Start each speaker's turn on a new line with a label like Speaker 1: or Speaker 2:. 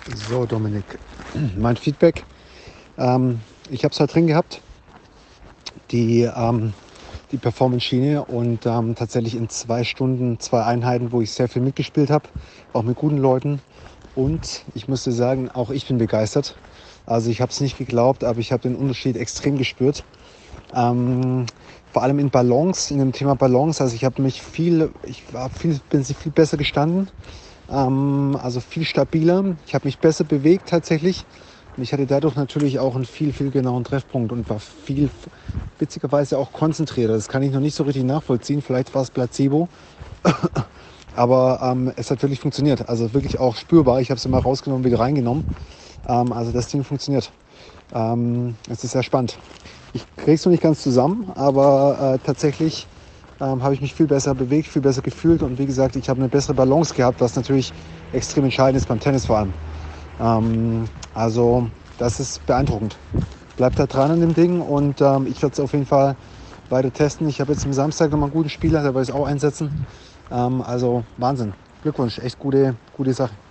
Speaker 1: So, Dominik, mein Feedback. Ich habe es halt drin gehabt, die Performance-Schiene und tatsächlich in 2 Stunden, 2 Einheiten, wo ich sehr viel mitgespielt habe, auch mit guten Leuten. Und ich musste sagen, auch ich bin begeistert. Also ich habe es nicht geglaubt, aber ich habe den Unterschied extrem gespürt. Ähm, Vor allem in Balance, in dem Thema Balance. Also bin viel besser gestanden. Also viel stabiler. Ich habe mich besser bewegt tatsächlich. Und ich hatte dadurch natürlich auch einen viel, viel genaueren Treffpunkt und war viel, witzigerweise auch konzentrierter. Das kann ich noch nicht so richtig nachvollziehen. Vielleicht war es Placebo. Aber es hat wirklich funktioniert. Also wirklich auch spürbar. Ich habe es immer rausgenommen, wieder reingenommen. Also das Ding funktioniert. Es ist sehr spannend. Ich kriege es noch nicht ganz zusammen, aber tatsächlich habe ich mich viel besser bewegt, viel besser gefühlt und wie gesagt, ich habe eine bessere Balance gehabt, was natürlich extrem entscheidend ist beim Tennis vor allem. Also das ist beeindruckend. Bleibt da dran an dem Ding und ich werde es auf jeden Fall weiter testen. Ich habe jetzt am Samstag nochmal einen guten Spieler, da werde ich es auch einsetzen. Also Wahnsinn. Glückwunsch, echt gute Sache.